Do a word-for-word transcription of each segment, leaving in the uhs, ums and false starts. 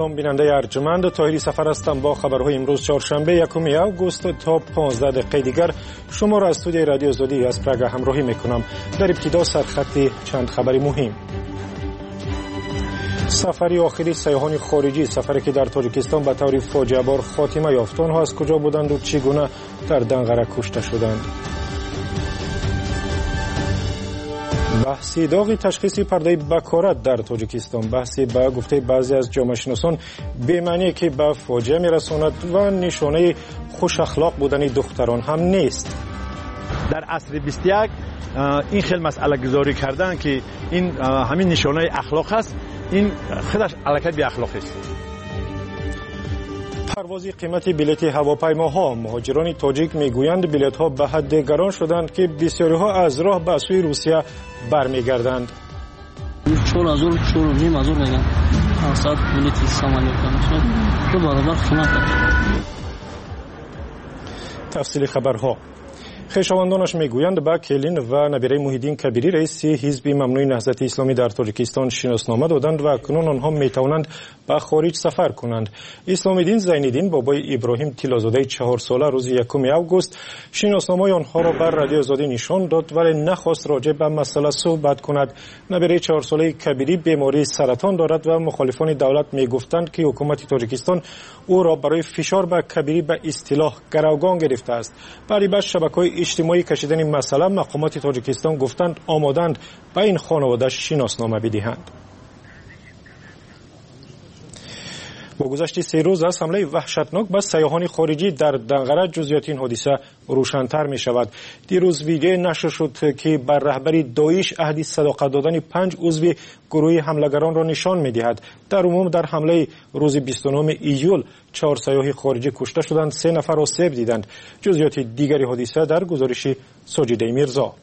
سلام بیننده ارجمند، طاهری سفر هستم با خبرهای امروز چهارشنبه یکم آگوست تا پانزده دقیقه دیگر شما را از استودیوی رادیو آزادی از پراگ همراهی میکنم. در ابتدا سرخط چند خبر مهم. سفری آخری سیاحان خارجی، سفری که در تاجیکستان به طور فاجعه بار خاتمه یافت، آنها از کجا بودند و چگونه در دنقره کشته شدند؟ بحثی داغی تشخیص پرده بکارت در تاجیکستان، بحثی به گفته بعضی از جامعه شناسان بی‌معنی که به فاجعه میرساند و نشانه خوش اخلاق بودن دختران هم نیست. در عصر بیست و یک این خیلی مسئله گذاری کردن که این همین نشانه اخلاق هست، این خودش علاقه به اخلاق است. پروازی قیمت بلیط هواپیماها، مهاجران تاجیک میگویند بلیط ها به حد گران شدند که بسیاری ها از راه به سوی روسیه برمیگردند. چهار هزار چهار و نیم هزار میگن ساعت بلیط سامانه کنه تو برابر قیمت. تفصیل خبرها. خویشاوندانش میگویند به کلین و نبیره محیدین کبیری رئیس حزب ممنوع نهضت اسلامی در تاجیکستان شناسنامه دادند و اکنون آنها میتوانند به خارج سفر کنند. اسلام الدین زین‌الدین بابای ابراهیم طلازاده چهار ساله روز یکم آگوست شناسنامه آنها را بر رادیو آزادی نشان داد ولی نخواست راجع به مسئله صحبت کند. نبیره چهار ساله کبیری بیماری سرطان دارد و مخالفان دولت میگفتند که حکومت تاجیکستان او را برای فشار به کبیری به اصطلاح گروگان گرفته است. برای بعد شبکه‌های اجتماعی کشیدن این مسئله، مقامات تاجیکستان گفتند آمادند به این خانواده شناسنامه بدهند. با گذشت سه روز از حمله وحشتناک به سیاحان خارجی در دنقره جزئیات این حادثه روشن‌تر می شود. دیروز ویدیو نشر شد که بر رهبری داعش عهد صداقت دادن پنج عضو گروه حمله‌گران را نشان می دهد. در عموم در حمله روز بیست و نهم ایول چهار سیاح خارجی کشته شدند، سه نفر آسیب دیدند. جزئیات دیگری حادثه در گزارش ساجده میرزا.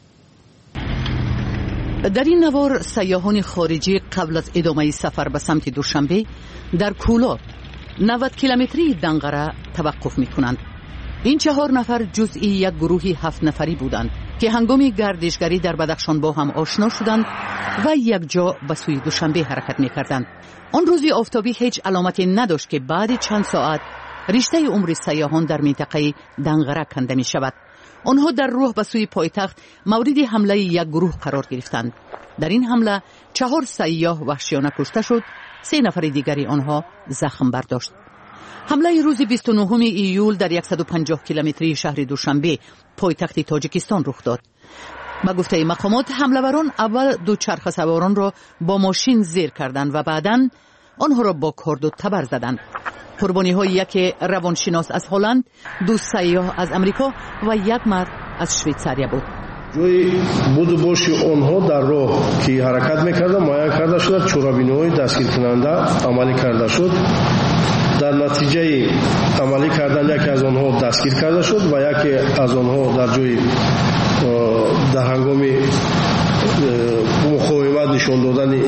در این نوار سیاحان خارجی قبل از ادامه سفر به سمت دوشنبه در کولار نود کیلومتری دنقره توقف می کنند. این چهار نفر جزئی یک گروهی هفت نفری بودند که هنگام گردشگری در بدخشان با هم آشنا شدند و یک جا به سوی دوشنبه حرکت می کردند. آن روزی آفتابی هیچ علامتی نداشت که بعد چند ساعت رشته عمر سیاحان در منطقه دنقره کنده می شود. آنها در راه به سوی پایتخت مورد حمله یک گروه قرار گرفتند. در این حمله چهار سیاح وحشیانه کشته شد، سه نفر دیگری آنها زخم برداشت. حمله روز بیست و نهم ایول در صد و پنجاه کیلومتری شهر دوشنبه پایتخت تاجیکستان رخ داد. با گفته مقامات حمله‌وران اول دو چرخ سواران را با ماشین زیر کردند و بعداً آنها را با کارد و تبر زدند. قربانی های یک روانشناس از هلند، دو سیاح از امریکا و یک مرد از شویتزاریا بود. جوی بود باشی آنها در راه که حرکت میکردن معاین کرده شد، چورابین‌های دستگیر کننده عملی کرده شد. در نتیجه عملی کردن یکی از آنها دستگیر کرده شد و یکی از آنها در جوی در هنگام مقاومت نشان دادن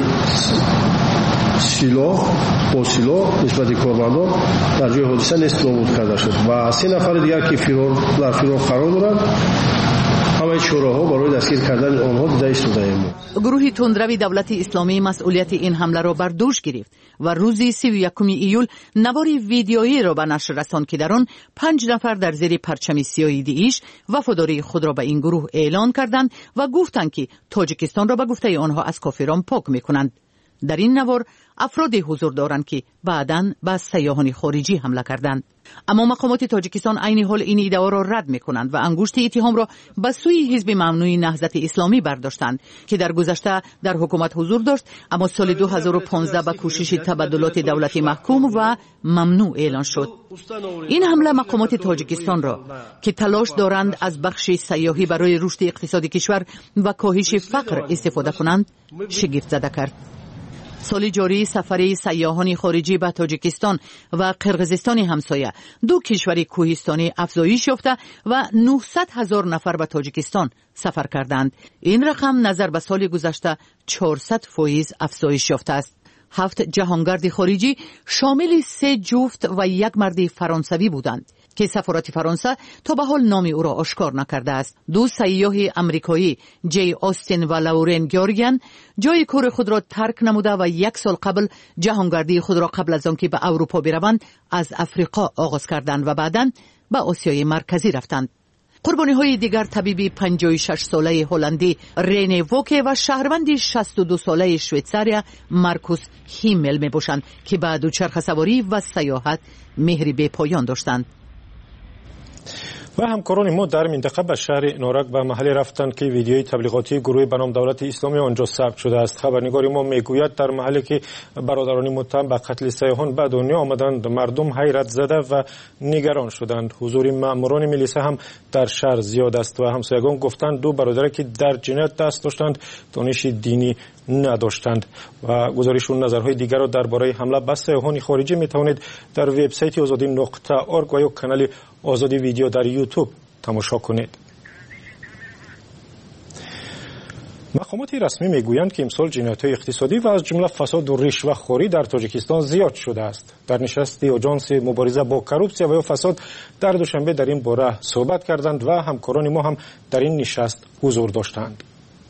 سلاح با سلاح نسبت کارمندان در جای حادثه نیست نابود کرده شد و سه نفر دیگر که فرار در فرار قرار دارند همه چهارها برای دستگیر کردن آنها دیده ایستاده‌ایم. گروه تندروی دولت اسلامی مسئولیت این حمله را بر دوش گرفت و روز سی و یکم ایول نواری ویدیویی را به نشر رساند که در آن پنج نفر در زیر پرچم سیاه داعش وفاداری خود را به این گروه اعلان کردند و گفتند که تاجیکستان را به گفته آنها از کافران پاک می‌کنند. در این نوار افرادی حضور دارند که بعداً به سیاحان خارجی حمله کردند. اما مقامات تاجیکستان عین حال این ادعا را رد می‌کنند و انگشت اتهام را به سوی حزب ممنوع نهضت اسلامی برداشتند که در گذشته در حکومت حضور داشت اما سال دو هزار و پانزده به کوشش تبادلات دولتی محکوم و ممنوع اعلان شد. این حمله مقامات تاجیکستان را که تلاش دارند از بخش سیاحی برای رشد اقتصادی کشور و کاهش فقر استفاده کنند شگفت زده کرد. سال جاری سفر سیاحان خارجی به تاجیکستان و قرقیزستان همسایه، دو کشور کوهستانی افزایش یافته و نهصد هزار نفر به تاجیکستان سفر کردند. این رقم نظر به سال گذشته چهارصد فیصد افزایش یافته است. هفت جهانگرد خارجی شامل سه جفت و یک مرد فرانسوی بودند که سفارت فرانسه تا به حال نام او را آشکار نکرده است. دو سیاح آمریکایی جی آستین و لورن گیورگیان جای کار خود را ترک نموده و یک سال قبل جهانگردی خود را قبل از آنکه به اروپا بروند از افریقا آغاز کردند و بعداً به آسیای مرکزی رفتند. قربانی های دیگر طبیبی پنجاه و شش ساله هلندی رینه ووکه و شهروندی شصت و دو ساله شویتزاریا مارکوس هیمل می باشند که به دوچرخه سواری و سیاحت مهری به پایان داشتند. و همکاران ما در منطقه به شهر نارک به محلی رفتند که ویدیوی تبلیغاتی گروه به نام دولت اسلامی آنجا ثبت شده است. خبرنگار ما میگوید در محلی که برادران متهم به قتل سیاحان به دنیا آمدند، مردم حیرت زده و نگران شدند. حضور ماموران میلیسا هم در شهر زیاد است و همسایگان گفتند دو برادر که در جنایت دست داشتند دانش دینی نداشتند. و گزارشون نظرهای دیگر را درباره حمله به سیاحان خارجی میتوانید در وبسایت آزادی نقطه اورگ و یا کانال آزادی ویدیو در یوتیوب تماشا کنید. مقامات رسمی میگویند که امسال جنایت‌های اقتصادی و از جمله فساد و رشوه‌خوری در تاجیکستان زیاد شده است. در نشست آژانس مبارزه با کروپسیا و فساد در دوشنبه در این باره صحبت کردند و همکاران ما هم در این نشست حضور داشتند.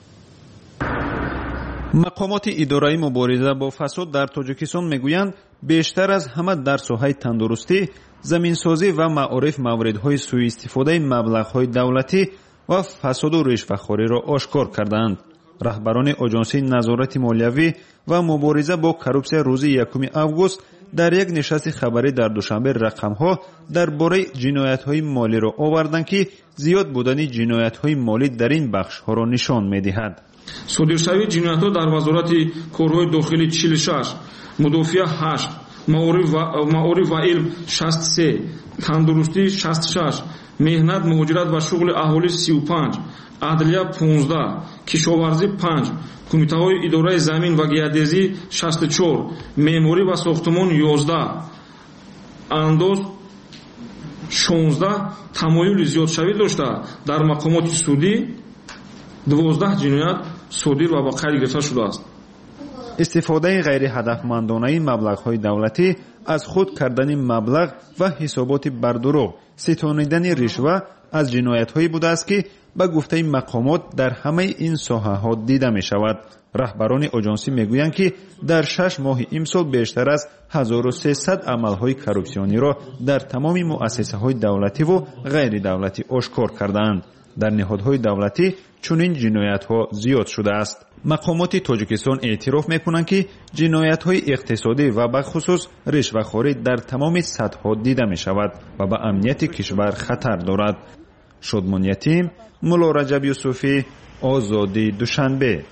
مقامات اداره مبارزه با فساد در تاجیکستان میگویند بیشتر از همه در ساحه تندرستی، زمینسازی و معارف موردهای سوء استفاده مبلغ‌های دولتی و فساد و رشوه‌خوری را آشکار کردند. رهبران آژانس نظارت مالیوی و مبارزه با کروپسیا روز یکم آگوست در یک نشست خبری در دوشنبه رقم‌ها درباره جنایت‌های مالی را آوردند که زیاد بودن جنایت‌های مالی در این بخش‌ها را نشان می‌دهد. صادرشوی جنایت‌ها در وزارت کارهای داخلی چهل و شش، مدافع هشت، معارف و علم شصت و سه، تندرستی شصت و شش، مهنت مهاجرت و شغل اهالی سی و پنج، عدلیه پانزده، کشاورزی پنج، کمیته‌های اداره زمین و گیاهدزی شصت و چهار، معماری و ساختمان یازده، انداز شانزده تمایل زیادشوی داشته. در مقامات سودی دوازده جنایت صادر و به قید گرفته شده است. استفاده غیر هدفمندانه مبلغ‌های دولتی، از خود کردن مبلغ و حسابات بردروغ، ستانیدن رشوه از جنایت‌هایی بوده است که به گفته مقامات در همه این ساحه‌ها دیده می‌شود. رهبران آژانسی میگویند که در شش ماه امسال بیشتر از هزار و سیصد عمل‌های کروپسیونی را در تمام مؤسسه‌های دولتی و غیر دولتی آشکار کردند. در نهادهای دولتی چنین جنایت‌ها زیاد شده است. مقامات تاجیکستان اعتراف می‌کنند که جنایت‌های اقتصادی و به خصوص رشوه‌خوری در تمام سطح‌ها دیده می‌شود و به امنیت کشور خطر دارد. شادمان یتیم، مولا رجب یوسفی، آزادی دوشنبه.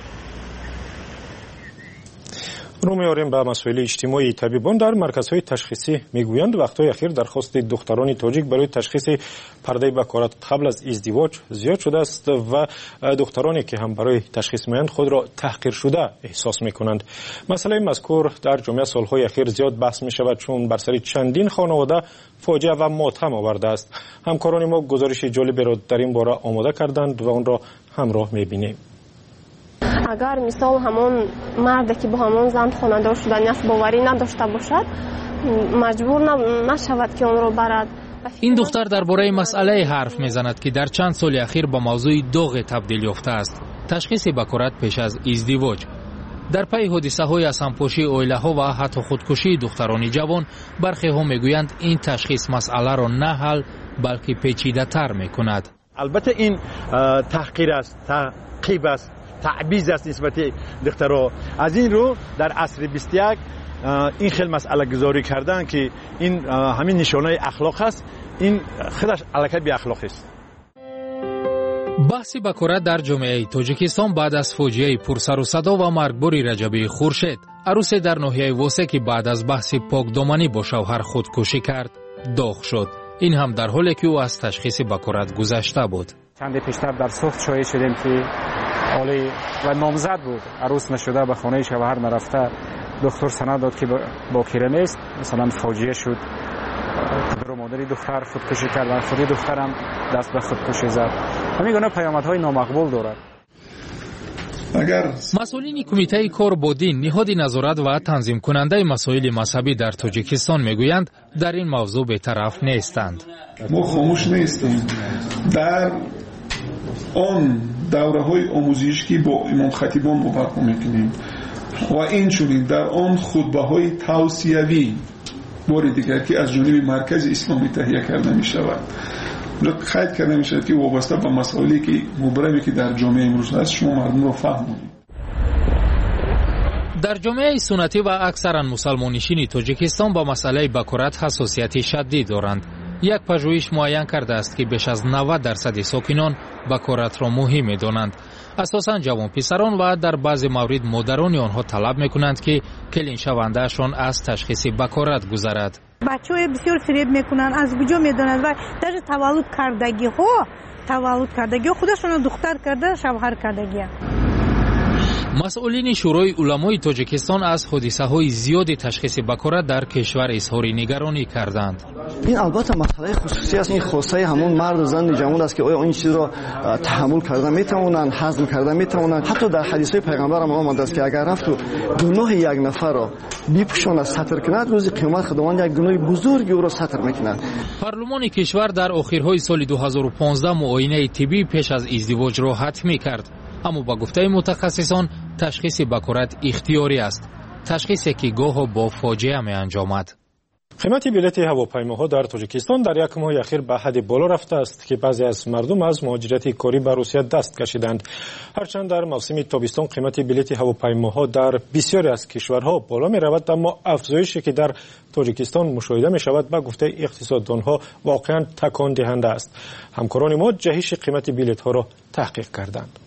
رو میاریم به مسائل اجتماعی. طبیبان در مرکزهای تشخیصی میگویند وقتهای اخیر درخواست دختران تاجیک برای تشخیص پرده بکارت قبل از ازدواج زیاد شده است و دخترانی که هم برای تشخیص میآیند خود را تحقیر شده احساس میکنند. مسئله مذکور در جامعه سالهای اخیر زیاد بحث میشود چون بر سر چندین خانواده فاجعه و ماتم آورده است. همکاران ما گزارش جالبی را در این باره آماده کردند و آن را همراه میبینیم. اگر مثال همون مردی که با همون زن خانه‌دار شدن است باوری نداشته باشد، مجبور نشود که آن را برد. این دختر درباره مسئله حرف میزند که در چند سال اخیر با موضوع داغ تبدیل یافته است: تشخیص بکارت پیش از ازدواج. در پی حادثه های از همپاشی عائله ها و حتی خودکشی دختران جوان، برخی ها میگویند این تشخیص مسئله را نه حل بلکه پیچیده تر میکند. البته این تحقیر است، تعقیب است، تعبیز است نسبت دخترها. از این رو در عصر بیست و یک این خیلی مسئله گذاری کردن که این همین نشانه اخلاق است. این خودش علاقه به اخلاق است. بحث بکارت در جامعه تاجیکستان بعد از فاجعه پرسر و صدا و مرگبار رجبی خورشید، عروس در ناحیه واسه که بعد از بحث پاکدامنی با شوهر خودکشی کرد داغ شد. این هم در حالی که او از تشخیص بکارت گذشته بود. چند پیشتر در صبح شاهد شدیم که حالی و نامزد بود، عروس نشده، به خانه شوهر نرفته، دکتر سند داد که باکره نیست. مثلا فاجعه شد، پدر و مادر دختر خودکشی کردن، خودی دخترم دست به خودکشی زد. همین گونه پیامدهای نامقبول دارد. اگر مسئولین کمیته کار با دین نهاد نظارت و تنظیم کننده مسائل مذهبی در تاجیکستان میگویند در این موضوع بی‌طرف نیستند. ما خاموش نیستیم. در آن دوره‌های آموزشی با امام خطیبان ما برپا میکنیم و اینچنین در آن خطبه‌های توصیوی بار دیگر که از جانب مرکز اسلامی تهیه کرده می شود، خیلی کرده می شود که وابسته به مسائلی که مبرمی که در جامعه امروز هست شما مردم رو فهمونید. در جامعه سنتی و اکثرا مسلمانشین تاجیکستان با مسئله بکارت حساسیت شدید دارند. یک پژوهش معین کرده است که بیش از نود درصد ساکنان بکارت را مهم می‌دانند. اساساً جوان پسران و در بعضی موارد مادران آنها طلب می‌کنند که کلین شوندهشان از تشخیص بکارت گذرد. بچه‌ها بسیار فریب می‌کنند، از کجا می‌دانند و در تولد کردگی ها تولد کردگی خودشون دختر کرده شوهر کردگی. مسئولین شورای علمای تاجیکستان از حادثه‌های زیاد تشخیص بکارت در کشور اظهار نگرانی کردند. این البته مسئله خصوصی است، این خاصه همون مرد و زن جوان است که آیا این چیز را تحمل کرده میتوانند، هضم کرده میتوانند. حتی در حدیث پیغمبر هم آمده است که اگر رفت و گناه یک نفر را بپوشاند، ستر کند، روز قیامت خداوند یک گناه بزرگی او را ستر میکند. پارلمان کشور در آخرهای سال دو هزار و پانزده معاینه طبی پیش از ازدواج را حتمی کرد، اما با گفته متخصصان تشخیص بکارت اختیاری است، تشخیصی که گاه با فاجعه می انجامد. قیمت بلیط هواپیماها در تاجیکستان در یک ماه اخیر به حد بالا رفته است که بعضی از مردم از مهاجرت کاری به روسیه دست کشیدند. هرچند در موسم تابستان قیمت بلیط هواپیماها در بسیاری از کشورها بالا می رود، اما افزایشی که در تاجیکستان مشاهده می شود به گفته اقتصاددانها واقعا تکان دهنده است. همکاران ما جهش قیمت بلیط ها را تحقیق کردند.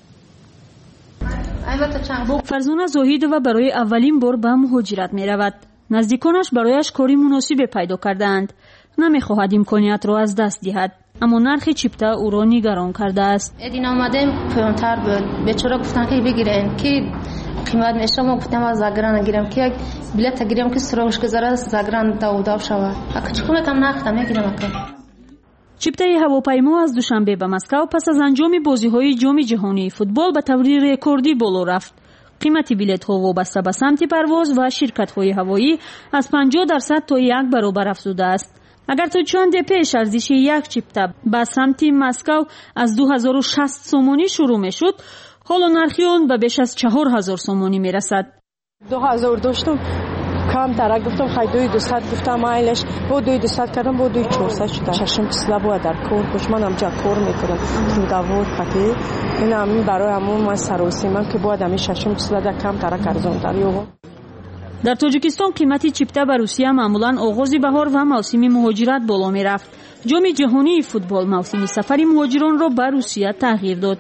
فرزانه زاهد و برای اولین بار به مهاجرت می رود. نزدیکانش برایش کاری مناسب پیدا کردند. نمی خواهد امکانیت را از دست دهد، اما نرخ چیپته او را نگران کرده است. ادین آمدیم کمتر بود، بیچاره گفتن که بگیرین که قیمت میشه، ما گفتم از زگران گیرم که بلیط گیرم که سراغش گذاره زگران داو داو شود. اگه چه قیمت هم نختم میگیرم اکه. چیپته هواپیما از دوشنبه به مسکو پس از انجام بازی‌های جام جهانی فوتبال به طور رکوردی بالا رفت. قیمت بلیط‌ها وابسته به سمت پرواز و شرکت‌های هوایی از پنجاه درصد تا یک برابر افزوده است. اگر تا چند پیش ارزش یک چیپته به سمت مسکو از دو هزار و شصت سومانی شروع می‌شد، حالا نرخ آن به بیش از چهار هزار سومانی می‌رسد. دو هزار داشتم کم تر گفتم خیلی دویست گفتم مایلش با دوی دویست کردم با دوی چهارصد شد. ششم پسلا بود در کور خوش من هم جا کور میکنم توداور خاطی این همین برای همون من سروسی من که باید همین ششم پسلا در کم تر کارزون تریو. در تاجیکستان قیمت چیپته به روسیه معمولا آغاز بهار و موسم مهاجرت بالا می رفت. جام جهانی فوتبال موسم سفر مهاجران را به روسیه تغییر داد.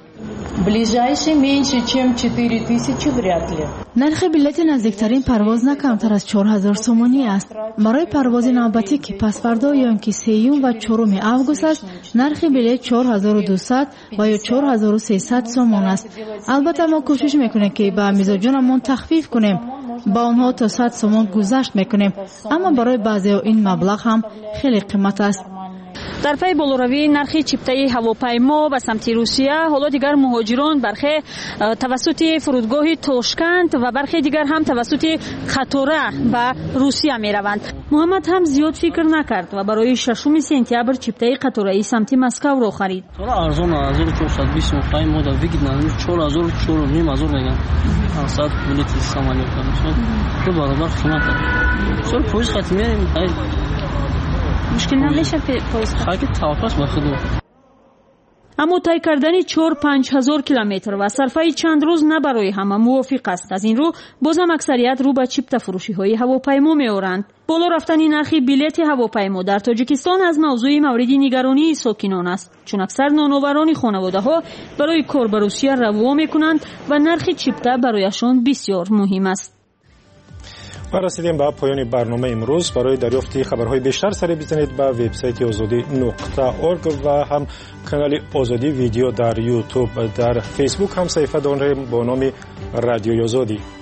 نرخ بلیط نزدیکترین پرواز نه کمتر از چهار هزار سومانی است. برای پرواز نوبتی که پس فردا یا اینکه سوم و چهارم آگوست است، نرخ بلیط چهار هزار و دویست و یا چهار هزار و سیصد سومان است. البته ما کوشش میکنیم که به میزاجانمون تخفیف کنیم، با آنها تا صد سومان گذشت میکنیم، اما برای بعضی این مبلغ هم خیلی قیمت است. در پی بالاروی نرخ چیپته هواپیما به سمت روسیه، حالا دیگر مهاجران برخی توسط فرودگاه تاشکند و برخی دیگر هم توسط خطوره به روسیه می روند. محمد هم زیاد فکر نکرد و برای ششم سپتامبر چیپته قطوره‌ای سمت مسکو را خرید. حالا ارزان هزار و چهارصد و بیست میخوایم ما در ویگید نداریم، چهار هزار و چهار و نیم هزار میگن. هفتصد بلیط سامانه کنیم. دو برابر قیمت داره. چرا پولیس خط میاریم؟ مشکل نمیشه پاییز خاکی توافق با خودم. اما طی کردن چهار پنج هزار کیلومتر و صرفه چند روز نه برای همه موافق است. از این رو بازم اکثریت رو به چیپته فروشی های هواپیما می‌آورند. بالا رفتن نرخ بلیط هواپیما در تاجیکستان از موضوع مورد نگرانی ساکنان است، چون اکثر نانآوران خانواده ها برای کار به روسیه روا می‌کنند و نرخ چیپته برایشان بسیار مهم است. و رسیدیم به پایان برنامه امروز. برای دریافت خبرهای بیشتر سری بزنید به وبسایت آزادی نقطه اورگ و هم کانال آزادی ویدیو در یوتیوب. در فیسبوک هم صفحه داریم با نام رادیو آزادی.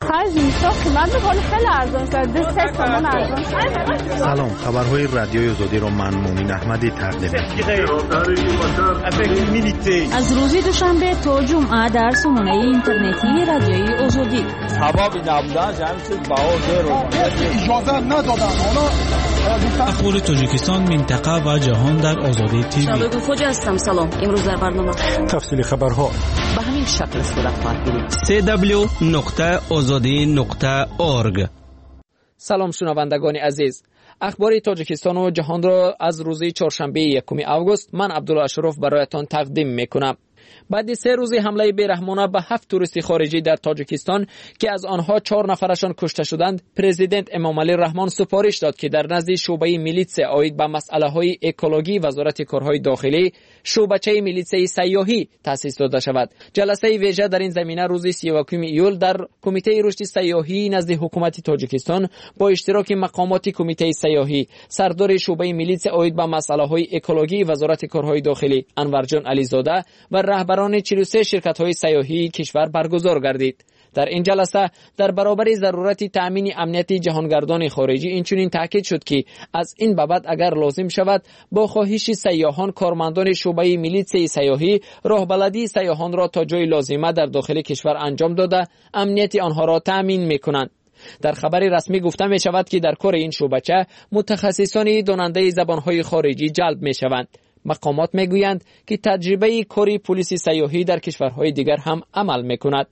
پنج میلیون قیمت میکنه، خیلی ارزان شده، سه تومن ارزان شده. سلام، خبرهای رادیوی آزادی رو من مومین احمدی تقدیم می‌کنم. از روز دوشنبه تا جمعه در سامانه اینترنتی رادیوی آزادی. سبب نبودن جمع شد باور اجازه ندادن. حالا اخبار تاجیکستان، منطقه و جهان در آزادی تیوی. شبکه خوجا هستم. سلام. امروز در برنامه تفصیل خبرها به همین شکل صورت خواهد گرفت. سی دبلیو نقطه آزادی نقطه اورگ. سلام شنوندگان عزیز، اخبار تاجیکستان و جهان را از روز چهارشنبه یکم آگوست من عبدالله اشرف برایتان تقدیم میکنم. بعد سه روز حمله بیرحمانه به هفت توریست خارجی در تاجیکستان که از آنها چهار نفرشان کشته شدند، پرزیدنت امامعلی رحمان سفارش داد که در نزد شعبه میلیتس عاید به مسئله‌های اکولوژی وزارت کارهای داخلی شعبچه میلیتس سیاحی تأسیس داده شود. جلسه ویژه در این زمینه روز سی و یکم ایول در کمیته رشد سیاحی نزد حکومت تاجیکستان با اشتراک مقامات کمیته سیاحی، سردار شعبه میلیتس عاید به مسئله‌های اکولوژی وزارت کارهای داخلی انورجان علیزاده و رهبران چهل و سه شرکت‌های سیاحی کشور برگزار گردید. در این جلسه در برابر ضرورت تأمین امنیت جهانگردان خارجی اینچنین تاکید شد که از این بابت اگر لازم شود با خواهش سیاحان کارمندان شعبه میلیتس سیاحی راهبلدی سیاحان را تا جای لازمه در داخل کشور انجام داده امنیت آنها را تأمین می‌کنند. در خبر رسمی گفته می شود که در کار این شعبچه متخصصان داننده زبان‌های خارجی جلب می‌شوند. مقامات میگویند که تجربه کاری پلیس سیاحی در کشورهای دیگر هم عمل میکند.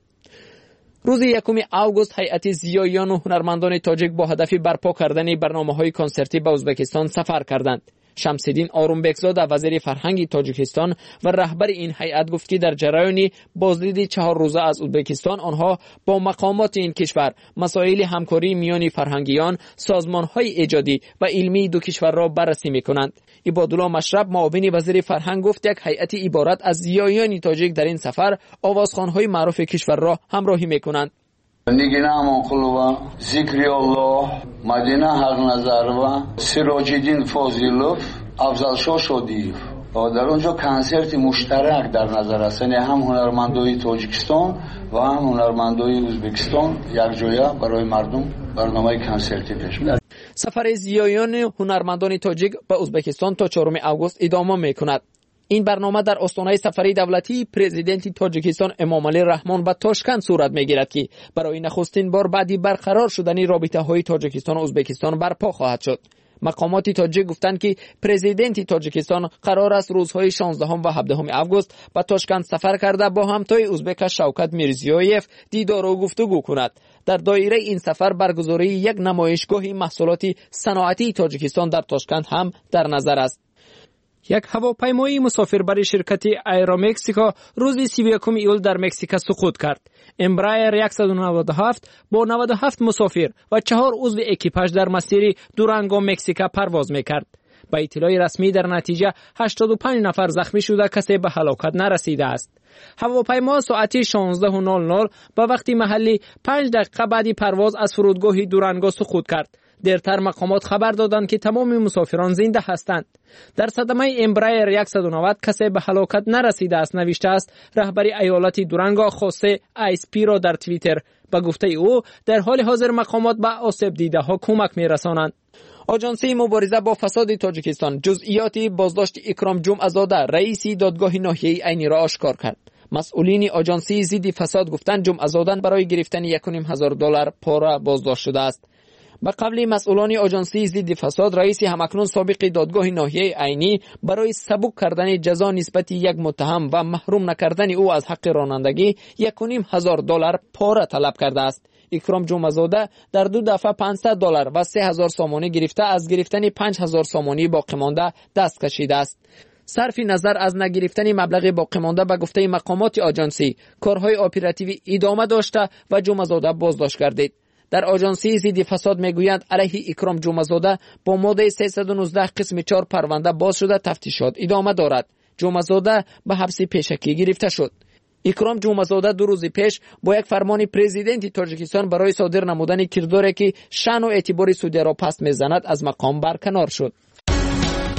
روز یکم آگوست هیئت زیایان و هنرمندان تاجیک با هدف برپا کردن برنامه‌های کنسرتی به ازبکستان سفر کردند. شمس‌الدین آرومبکزاده وزیر فرهنگ تاجیکستان و رهبر این هیئت گفت که در جریان بازدید چهار روزه از ازبکستان آنها با مقامات این کشور مسائل همکاری میان فرهنگیان، سازمان‌های ایجادی و علمی دو کشور را بررسی می‌کنند. عبادالله مشرب معاون وزیر فرهنگ گفت یک هیئت عبارت از زیایان تاجیک در این سفر آوازخوان‌های معروف کشور را همراهی می‌کنند. نگینه امانقلوبا، ذکری الله، مدینه حق نظروا، سراج‌الدین فاضلوف، افضلشاه شادیف. در اونجا کنسرت مشترک در نظر است، یعنی هم هنرمندای تاجیکستان و هم هنرمندای ازبکستان یک جایه برای مردم برنامه کنسرتی پیش می‌برند. سفر زیایان هنرمندان تاجیک به ازبکستان تا چهارم آگوست ادامه می‌کند. این برنامه در آستانه سفری دولتی پرزیدنت تاجیکستان امامعلی رحمان به تاشکند صورت می‌گیرد که برای نخستین بار بعد برقرار شدن رابطه‌های تاجیکستان و ازبکستان برپا خواهد شد. مقامات تاجیک گفتند که پرزیدنت تاجیکستان قرار است روزهای شانزدهم و هفدهم آگوست به تاشکند سفر کرده با همتای ازبک شوکت میرزیویف دیدار و گفتگو کند. در دایره این سفر برگزاری یک نمایشگاه محصولات صنعتی تاجیکستان در تاشکند هم در نظر است. یک هواپیمای مسافربر شرکت ایرومکسیکا روز سی و یکم ایول در مکزیک سقوط کرد. امبرایر صد و نود و هفت با نود و هفت مسافر و چهار عضو اکیپاژ در مسیر دورانگو مکزیکا پرواز میکرد. با اطلاع رسمی در نتیجه هشتاد و پنج نفر زخمی شده، کسی به هلاکت نرسیده است. هواپیما ساعت شانزده و نود و دقیقه به وقت محلی پنج دقیقه بعد پرواز از فرودگاه دورانگو سقوط کرد. دیرتر مقامات خبر دادند که تمام مسافران زنده هستند. در صدمه امبرایر صد و نود کسی به هلاکت نرسیده است، نوشته است رهبر ایالت دورانگو خوسه ایسپی را در توییتر. به گفته او در حال حاضر مقامات به آسیب دیده ها کمک می‌رسانند. آژانسی مبارزه با فساد تاجیکستان جزئیات بازداشت اکرام جمعه‌زاده رئیس دادگاه ناحیه عینی را آشکار کرد. مسئولین آژانسی ضد فساد گفتند جمعه‌زاده برای گرفتن یک و نیم هزار دلار پاره بازداشت شده است. به قبل مسئولان آژانسی ضد فساد رئیس همکنون سابق دادگاه ناحیه عینی برای سبک کردن جزا نسبت یک متهم و محروم نکردن او از حق رانندگی یک و نیم هزار دلار پاره طلب کرده است. اکرام جمعه‌زاده در دو دفعه پانصد دلار و سه هزار سامانی گرفته از گرفتن پنج هزار سامانی باقی مانده دست کشیده است. صرف نظر از نگرفتن مبلغ باقی مانده به گفته مقامات آژانسی کارهای اپراتیوی ادامه داشته و جمعه‌زاده بازداشت گردید. در آژانسی ضد فساد میگویند علیه اکرام جمعه‌زاده با ماده سیصد و نوزده قسم چهار پرونده باز شده تفتیشات ادامه دارد. جمعه‌زاده به حبس پیشکی گرفته شد. اکرام جمعه‌زاده دو روز پیش با یک فرمان پرزیدنت تاجیکستان برای صادر نمودن کرداری که شأن و اعتبار سعودی را پست میزند از مقام برکنار شد.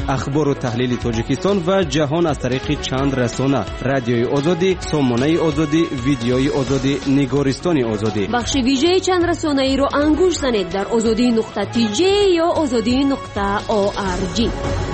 اخبار و تحلیل تاجیکستان و جهان از طریق چند رسانه: رادیوی آزادی، سامانه آزادی، ویدیوی آزادی، نگارستان آزادی. بخش ویژه چند رسانه ای را انگوش زنید در آزادی نقطه تی جی یا آزادی نقطه او آر جی.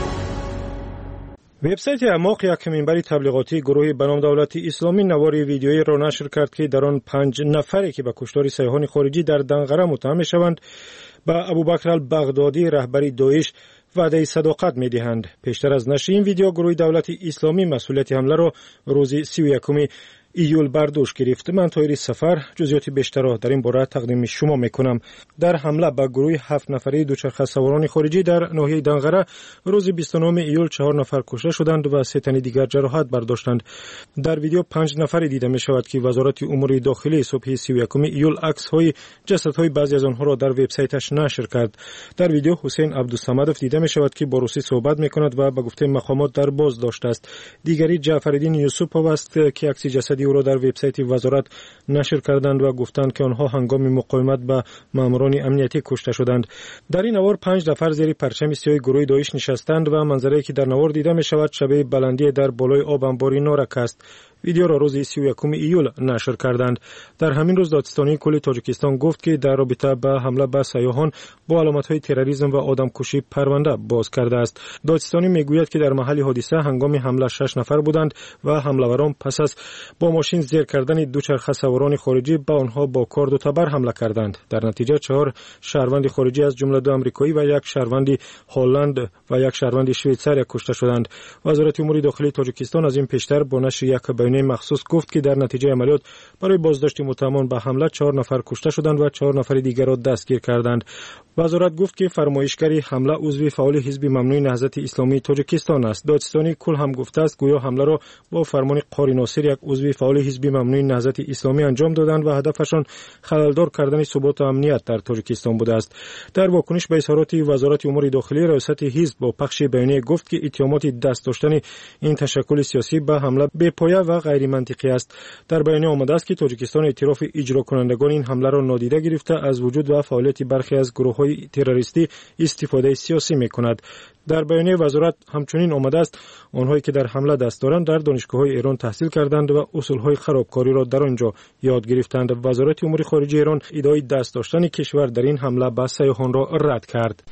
وبسایت اماق یک منبر تبلیغاتی گروه به نام دولت اسلامی نواری ویدیویی را نشر کرد که در آن پنج نفری که به کشتار سیاحان خارجی در دنقره متهم می‌شوند به ابوبکر البغدادی رهبر داعش وعده صداقت می‌دهند. پیشتر از نشر این ویدیو گروه دولت اسلامی مسئولیت حمله را روز سی و یکم ایول برداشت گرفت. من طاهر سفر جزئیات بیشتر را در این باره تقدیم شما میکنم. در حمله به گروه هفت نفره دوچرخه سواران خارجی در ناحیه دنقره روز بیست و نهم ایول چهار نفر کشته شدند و سه تن دیگر جراحت برداشتند. در ویدیو پنج نفر دیده می شود که وزارت امور داخلی صبح سی و یکم ایول عکس های جسد های بعضی از آنها را در وبسایتش نشر کرد. در ویدیو حسین عبدالصمدov دیده می شود که با روسی صحبت می کند و به گفته مقامات در بازداشت است. دیگری جعفرالدین یوسفوف است که عکس جسد او را در وبسایت وزارت نشر کردند و گفتند که آنها هنگام مقاومت با ماموران امنیتی کشته شدند. در این نوار پنج نفر زیر پرچم سیاه گروه داعش نشستند و منظره‌ای که در نوار دیده می شود شبیه بلندی در بالای آب انباری نارک است. ویدیو را روز سی و یکم ایول نشر کردند. در همین روز دادستانی کل تاجیکستان گفت که در رابطه با حمله به سیاحان با علامت‌های تروریسم و آدمکشی پرونده باز کرده است. دادستانی میگوید که در محل حادثه هنگام حمله شش نفر بودند و حمله‌وران پس از با ماشین زیر کردن دوچرخه سواران خارجی به آنها با کارد و تبر حمله کردند. در نتیجه چهار شهروند خارجی از جمله دو آمریکایی و یک شهروند هلند و یک شهروند شویتزار کشته شدند. وزارت امور داخلی تاجیکستان از این پیشتر با نشر یک بیانیه مخصوص گفت که در نتیجه عملیات برای بازداشت متهمان به حمله چهار نفر کشته شدند و چهار نفر دیگر را دستگیر کردند. وزارت گفت که فرمایشگر حمله عضو فعال حزب ممنوع نهضت اسلامی تاجیکستان است. دادستانی کل هم گفته است گویا حمله را با فرمان قاری ناصر یک عضو فعال حزب ممنوع نهضت اسلامی انجام دادند و هدفشان خللدار کردن ثبات و امنیت در تاجیکستان بوده است. در واکنش به اظهارات وزارت امور داخلی، رئاست حزب با پخش بیانیه گفت که اتهامات دست داشتن این تشکل سیاسی به حمله بی‌پایه و غیر منطقی است. در بیانیه آمده است که تاجیکستان اعتراف اجرا کنندگان این حمله را نادیده گرفته از وجود و فعالیت برخی از گروه‌های تروریستی استفاده سیاسی می‌کند. در بیانیه وزارت همچنین آمده است آنهایی که در حمله دست دارند در دانشگاه‌های ایران تحصیل کردند و اصول‌های خرابکاری را در آنجا یاد گرفتند. وزارت امور خارجه ایران ادعای دست داشتن کشور در این حمله به سیاحان را رد کرد.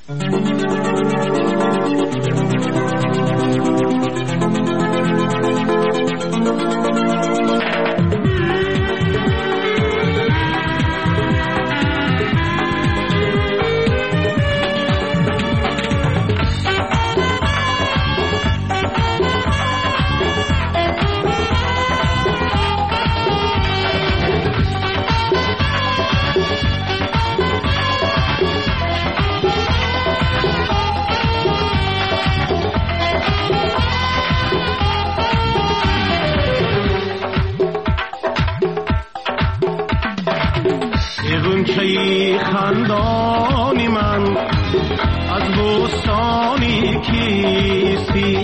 خندانی من از بستانی کیستی،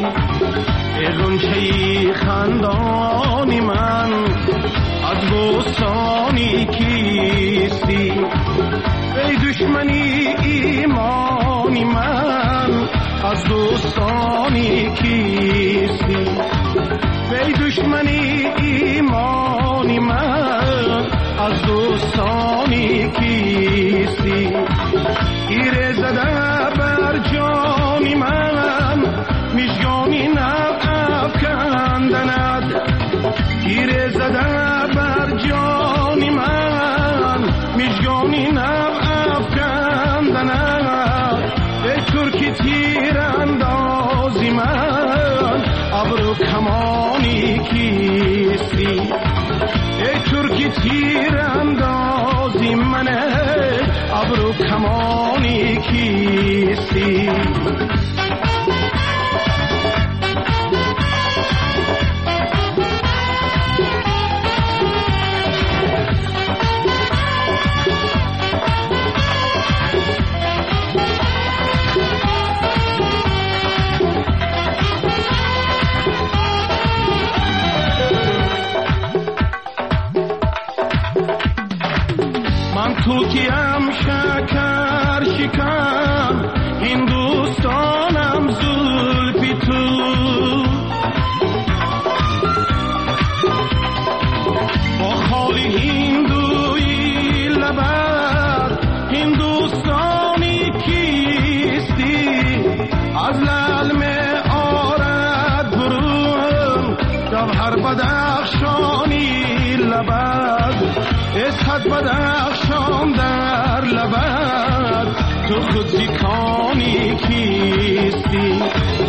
غنچه خندانی من از بستانی کیستی، ای دشمنی ایمانی من از دوستانی کیستی، ای دشمنی ایمانی من از دوستانی کیستی، گیره زده بر جانی من میشگانی نفکندند، گیره زده بر جانی من میشگانی نفکندند، ای ترکی تیر اندازی من ابرو کمانی کیستی، ای ترکی تیر اندازی من ابرو کمانی کیستی. توکیم شکر شکم هندوستانم زل هر بدخشانی لبد اسحت بدخشان در لبد تو خود زیکانی کیستی.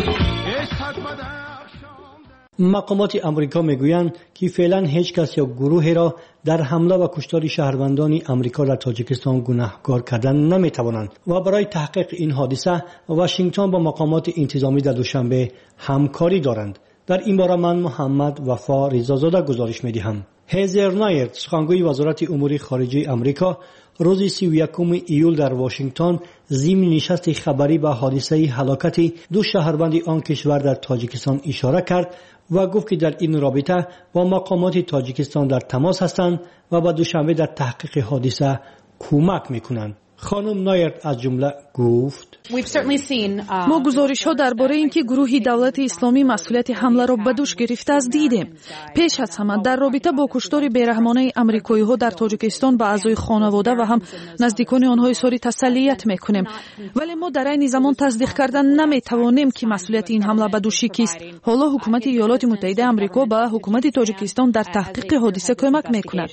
مقامات امریکا میگویند که فعلا هیچ کس یا گروهی را در حمله و کشتار شهروندان امریکا در تاجیکستان گناهکار کردن نمیتوانند و برای تحقیق این حادثه واشنگتن با مقامات انتظامی در دوشنبه همکاری دارند. در این باره من محمد وفا رضازاده گزارش میدهم. هیزر نایر سخنگوی وزارت امور خارجه امریکا روز سی و یکم ایول در واشنگتن ضمن نشست خبری به حادثه هلاکت دو شهروند آن کشور در تاجیکستان اشاره کرد و گفت که در این رابطه با مقامات تاجیکستان در تماس هستند و با دوشنبه در تحقیق حادثه کمک میکنند. خانم نایر از جمله گفت ما گزارش ها درباره اینکه گروه دولت اسلامی مسئولیت حمله را به دوش گرفته است دیدیم. پیش از همه در رابطه با کشتار بیرحمانه امریکایی ها در تاجیکستان به اعضای خانواده و هم نزدیکان آنها اظهار تسلیت میکنیم، ولی ما در این زمان تصدیق کردن نمیتوانیم که مسئولیت این حمله به دوش کیست. حالا حکومت ایالات متحده آمریکا به حکومت تاجیکستان در تحقیق حادثه کمک میکند.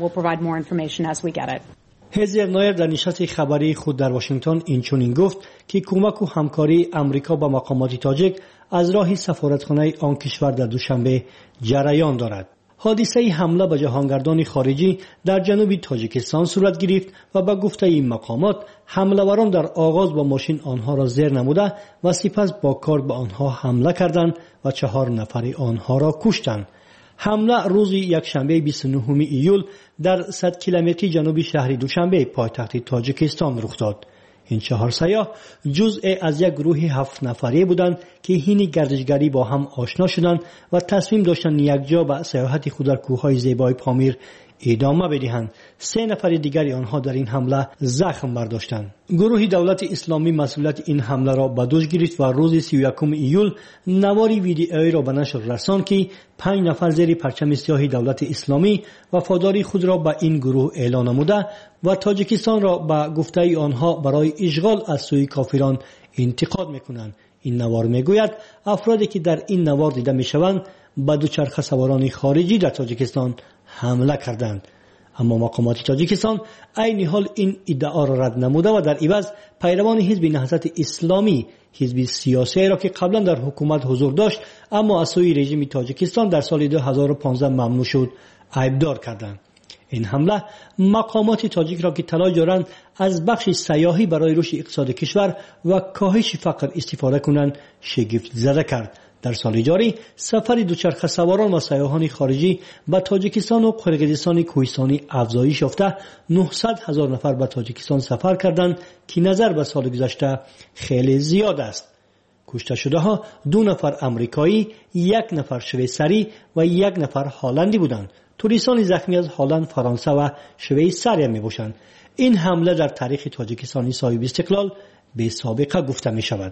هیزر نایر در نشست خبری خود در واشنگتن اینچنین گفت که کمک و همکاری امریکا با مقامات تاجیک از راه سفارتخانه آن کشور در دوشنبه جریان دارد. حادثه حمله به جهانگردان خارجی در جنوب تاجیکستان صورت گرفت و به گفته این مقامات حمله‌وران در آغاز با ماشین آنها را زیر نموده و سپس با کار به آنها حمله کردند و چهار نفر آنها را کشتند. حمله روز یکشنبه بیست و نهم ایول در صد کیلومتری جنوبی شهر دوشنبه پایتخت تاجیکستان رخ داد. این چهار سیاه جزء از یک گروه هفت نفره بودند که حین گردشگری با هم آشنا شدند و تصمیم داشتند یکجا به سیاحت خود در کوههای زیبای پامیر ادامه بدهند. سه نفر دیگری آنها در این حمله زخم برداشتند. گروه دولت اسلامی مسئولیت این حمله را به دوش گرفت و روز سی و یکم ایول نواری ویدئویی را به نشر رساند که پنج نفر زیر پرچم سیاه دولت اسلامی وفاداری خود را به این گروه اعلان نموده و تاجیکستان را به گفته آنها برای اشغال از سوی کافران انتقاد میکنند. این نوار میگوید افرادی که در این نوار دیده میشوند به دوچرخه سواران خارجی در تاجیکستان حمله کردند. اما مقامات تاجیکستان عین حال این ادعا را رد نموده و در عوض پیروان حزب نهضت اسلامی، حزب سیاسی را که قبلا در حکومت حضور داشت اما از سوی رژیم تاجیکستان در سال دو هزار و پانزده ممنوع شد، عیبدار کردند. این حمله مقامات تاجیک را که تلاش دارند از بخش سیاحی برای رشد اقتصاد کشور و کاهش فقر استفاده کنند شگفت زده کرد. در سال جاری سفر دوچرخه سواران و سیاحان خارجی به تاجیکستان و قرقیزستان کوهستانی افزایش یافته نهصد هزار نفر به تاجیکستان سفر کردند که نظر به سال گذشته خیلی زیاد است. کشته شده ها دو نفر امریکایی، یک نفر شویسری و یک نفر هلندی بودند. توریستان زخمی از هلند، فرانسه و شویسری می باشند. این حمله در تاریخ تاجیکستانی صاحب استقلال به سابقه گفته می شود.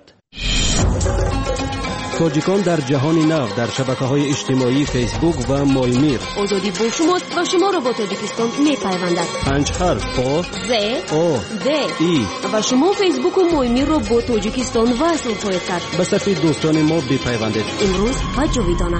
تاجیکان در جهان نو در شبکه‌های اجتماعی فیسبوک و مایمیر. آزادی با شماست و شما را با تاجیکستان می‌پیوندد. پنج حرف با ز او د ای و شما فیسبوک و مایمیر را با تاجیکستان وصل خواهید کرد. به صفحه دوستان ما بپیوندید. امروز و جاویدانه.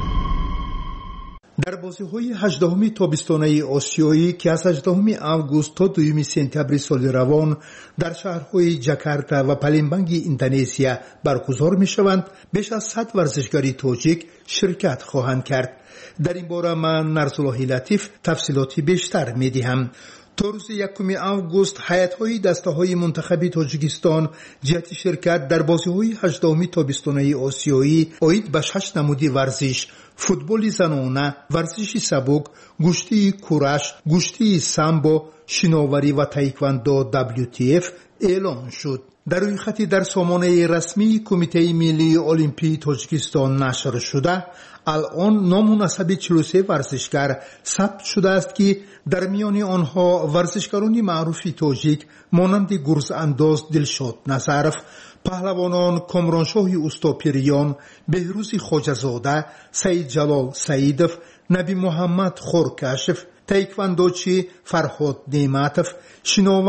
در بازی‌های هجدهم تابستانه آسیایی که از هجدهم آگوست تا دوم سپتامبر سال روان در شهرهای جاکارتا و پالمبانگ اندونزیا برگزار می‌شوند، بیش از صد ورزشکار تاجیک شرکت خواهند کرد. در این باره من نرسالله لطیف تفصیلاتی بیشتر می‌دهم. تا روز یکم آگوست هیئت‌های دسته‌های منتخب تاجیکستان جهت شرکت در بازی‌های هجدهم تابستانه آسیایی اید به شش نمود ورزش: فوتبال زنانه، ورزش سبک، گشتی کورش، گشتی سامبو، شناوری و تایکواندو دبلیو تی اف اعلان شد. در روی خطی در سامانه رسمی کمیته ملی المپی تاجیکستان نشر شده، الان نامناسب چهل و سه ورزشکار ثبت شده است که در میان آنها ورزشکاران معروف تاجیک مانند گرز انداز دلشاد نظرف، پهلوانان کامرانشاه استاپیریان، بهروز خواجه‌زاده، سید جلال سیدف، نبی محمد خورکشف، تایکواندوچی فرهاد نعمتف، شناور